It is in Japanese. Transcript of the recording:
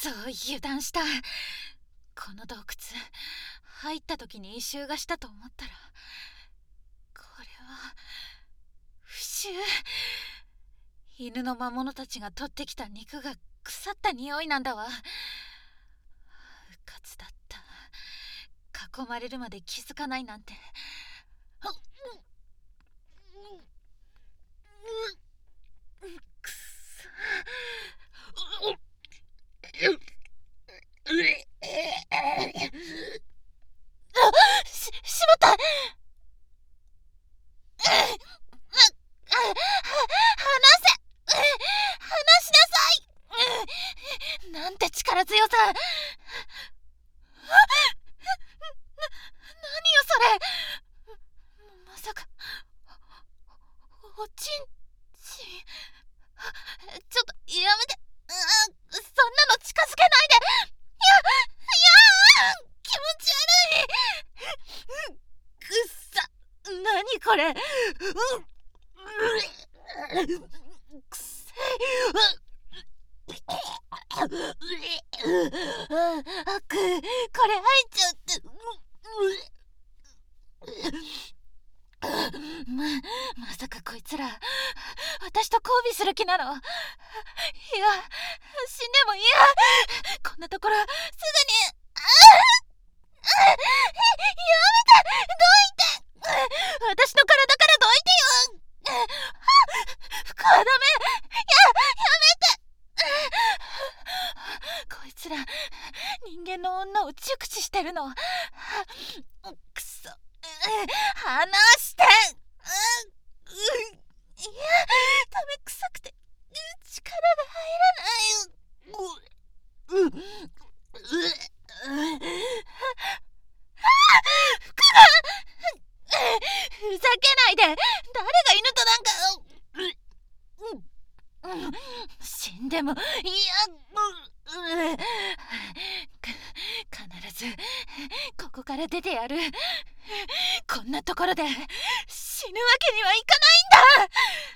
そ油断した。この洞窟入った時に異臭がしたと思ったら、これは腐臭。犬の魔物たちが取ってきた肉が腐った匂いなんだわ。うかつだった。囲まれるまで気づかないなんて。くそ。しまった。話しなさい。なんて力強さ。何よそれ。まさかおちんちん。ちょっとやめて。そんなの近づけないで。気持ち悪い。くっさ。何これ。くせこれ入っちゃうって。まさかこいつら私と交尾する気なの？いや、死んでもいいや。こんなところすぐに。やめて。どいて。私の体からどいてよ。服はダメ。やめて。こいつら人間の女を熟知してるの。くそ。離して。いや、ダメ臭くて力が入らない。服が。ふざけないで。誰が犬となんか。死んでもいや。必ずここから出てやる。こんなところで死ぬわけにはいかないんだ。